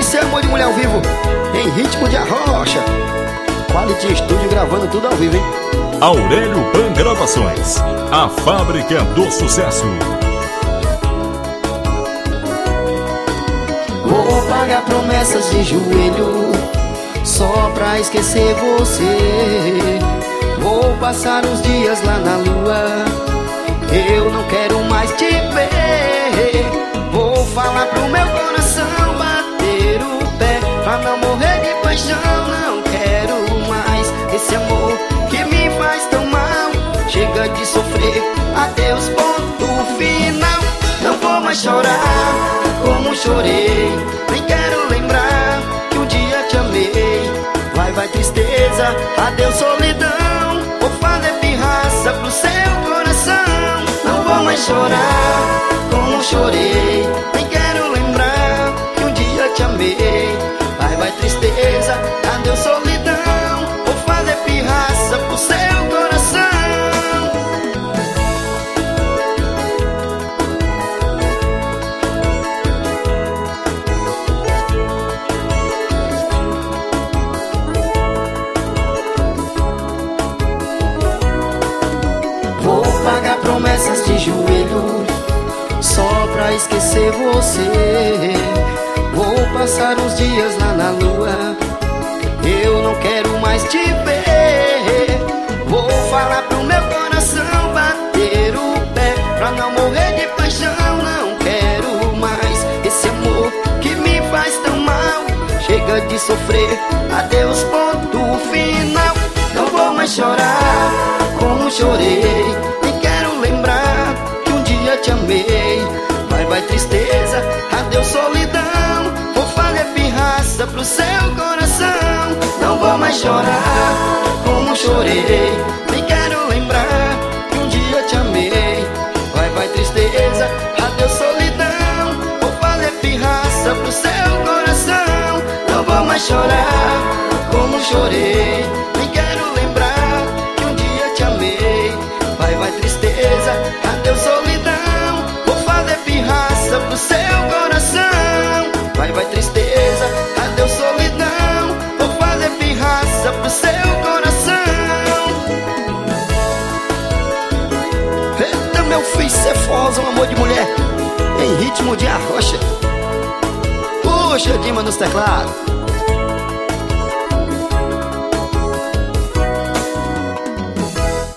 Esse é Amor de Mulher ao vivo, em ritmo de arrocha. Quality Studio gravando tudo ao vivo, hein? Aurélio Pan Gravações, a fábrica do sucesso. Vou pagar promessas de joelho só pra esquecer você. Vou passar uns dias lá na lua, eu não quero mais te ver. Vou falar pro meu coração bater o pé, pra não morrer de paixão. Não quero mais esse amor que me faz tão mal. Chega de sofrer, adeus, ponto final. Não vou mais chorar como chorei, nem quero lembrar que um dia te amei. Vai, vai tristeza, adeus solidão. Vou fazer pirraça pro seu coração. Não vou mais chorar como chorei, nem quero lembrar que um dia te amei. Vai, vai tristeza, adeus solidão. Vou fazer pirraça pro seu coração. Vou pagar promessas de joelho só pra esquecer você. Vou passar uns dias lá na lua, eu não quero mais te ver. Vou falar pro meu coração bater o pé, pra não morrer de paixão. Não quero mais esse amor que me faz tão mal. Chega de sofrer, adeus, ponto final. Não vou mais chorar como chorei, nem quero lembrar que um dia te amei. Vai, vai tristeza, adeus solidão. Vou fazer pirraça pro seu coração. Não vou mais chorar como chorei, nem quero lembrar que um dia te amei. Vai, vai tristeza, adeus solidão. Vou fazer pirraça pro seu coração. Não vou mais chorar como chorei, nem quero lembrar que um dia te amei. Vai, vai tristeza, adeus solidão. Vou fazer pirraça pro seu coração. Vai, vai tristeza, adeus solidão. Vou fazer pirraça pro seu coração. Eita, meu filho, cê é foda, um amor de mulher em ritmo de arrocha. Puxa, Dima nos teclados.